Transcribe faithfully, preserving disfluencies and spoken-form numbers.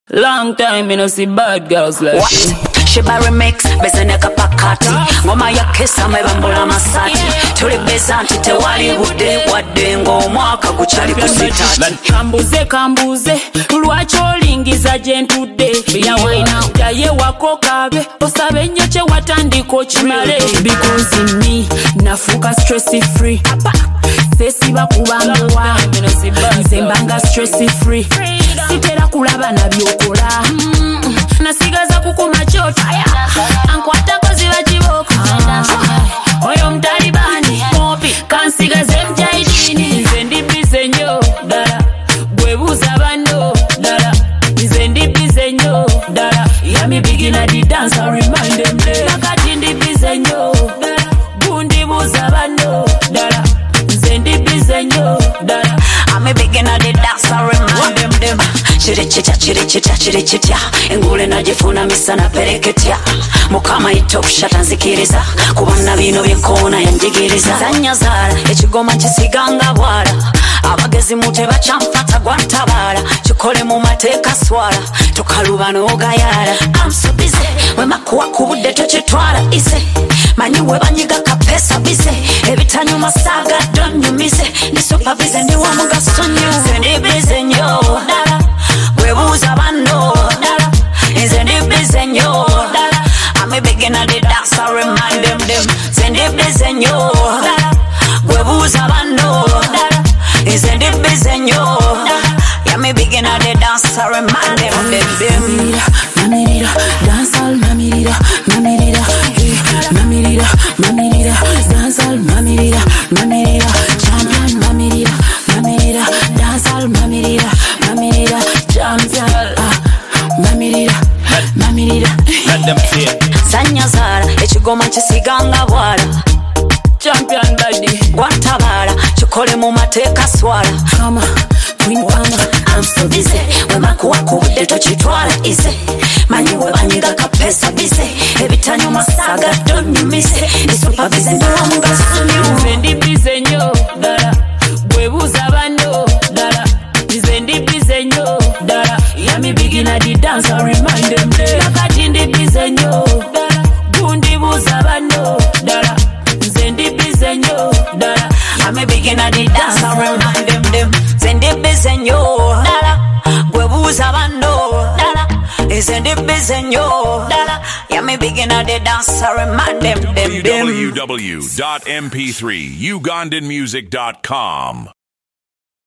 Long time, you know, see bad girls like what? You. Shiba remix, bezeneka pakati ngoma ya kesa mebambula masati tuli bezanti tewali bude wadde ng'omwaka gukyali kusitati kambuze kambuze lwaki olingiza gye ntudde yawaina yaye wako kabe osabe nnyo kye watandika okimale because in me nafuuka stress free sesiba kubambuwa nze mbanga stress free sitera kulaba na byokola nasigaza kukuma chota ankwata kozi bakiboko oyo mtalibani mopi kansigaze mjaidini nze ndibize nnyo dala gwebuuza banno dala nze ndibize nnyo dala yami bigina di dance I remind them day nakati ndibize nnyo dala gundibuuza banno dala nze ndibize nnyo dala I'm a beginner the dance I remind them them chiri chita chiri chita chiri chita engule najifuna misana pereketya mukama itokushata nzikiriza kubona bino byenkona yanjigiriza zanyazala ekigoma kisiganga bwala abagezi mute bachamfata gwantabala kikole mu mateeka swala tukaluba n'ogayala I'm so busy wemakuwa kubudde tokitwala ise manyi we banyiga kapesa bize ebitanyuma saga donyumize ndi super busy ndi wamugaso nnyo ndi busy nnyo dala gwebuuza banno dala nze ndi busy nnyo dala I'm a beginner the dance I remind them them nze ndi busy nnyo dala gwebuuza banno dala nze ndi busy nnyo dala I'm a beginner the dance I remind them them them mamirira dancehall mamirira mamirira mamirira mamirira dancehall mamirira mamirira champion mamirira mamirira dancehall mamirira mamirira champion mamirira mamirira let them feel sanyazala ekigoma kisiganga bwala champion body gwantabala kikole mu mateeka swala kama queen kama I'm so busy wemakuwa kubudde tokitwala ise manyi we banyiga kapesa bize ebitanyuma saga donyumise ndi super busy ndi wamugaso nnyo nze ndi busy nnyo dala gwebuuza banno dala nze ndi busy nnyo dala yami bigina di dance I remind them day nakati ndi busy nnyo dala gundibuuza banno dala nze ndi busy nnyo dala I'm a beginner the dance I remind them them nze ndi busy nnyo dala gwebuuza banno dala nze ndi busy nnyo dala yami beginner the dance I remind them them them w w w dot m p three ugandan music dot com